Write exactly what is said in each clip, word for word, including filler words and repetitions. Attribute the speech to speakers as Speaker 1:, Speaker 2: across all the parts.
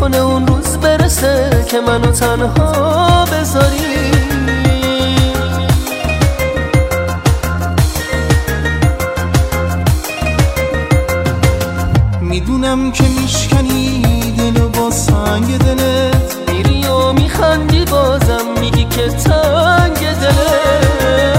Speaker 1: نکنه اون روز برسه که منو تنها بذاری.
Speaker 2: میدونم که میشکنی دلو با سنگ دلت،
Speaker 1: میری و میخندی بازم میگی که تنگ دلت.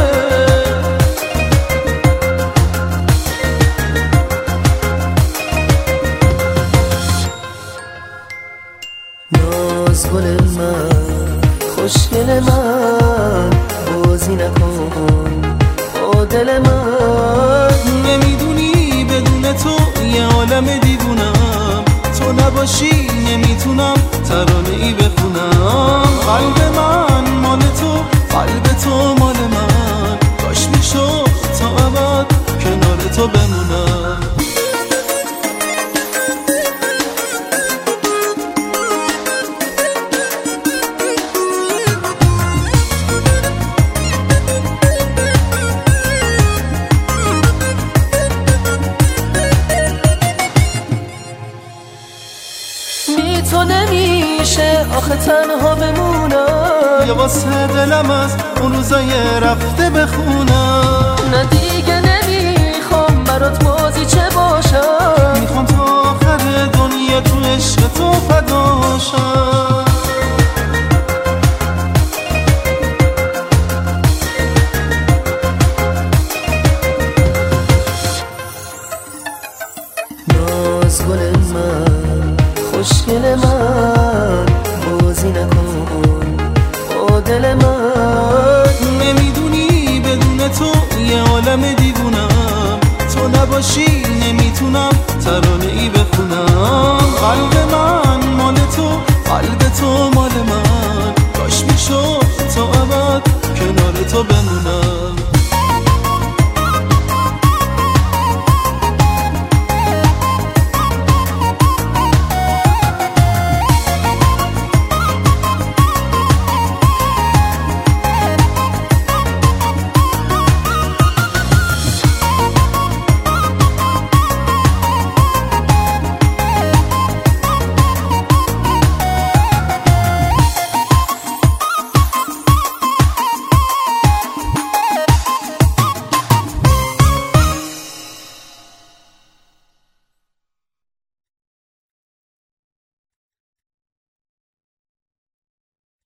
Speaker 1: ناز گل من، خوشگل من، بازی نکن با دل من.
Speaker 2: نمیدونی بدون تو یه عالم دیوونم، تو نباشی نمیتونم ترانه ای بخونم. قلب من مال تو، قلب تو مال من، کاش میشد تا ابد کنار تو بمونم.
Speaker 1: بی تو نمیشه آخه تنها بمونم،
Speaker 2: یا واسه دلم از اون روزای رفته بخونم.
Speaker 1: نه دیگه نمیخوام برات بازی چه باشم،
Speaker 2: میخوام تا آخر دنیا تو عشق تو فداشم.
Speaker 1: ناز گل من، خوشگل من، بازی نکن با دل من.
Speaker 2: نمیدونی بدون تو یه عالم دیوونم، تو نباشی نمیتونم ترانه ای بخونم. قلب من مال تو، قلب تو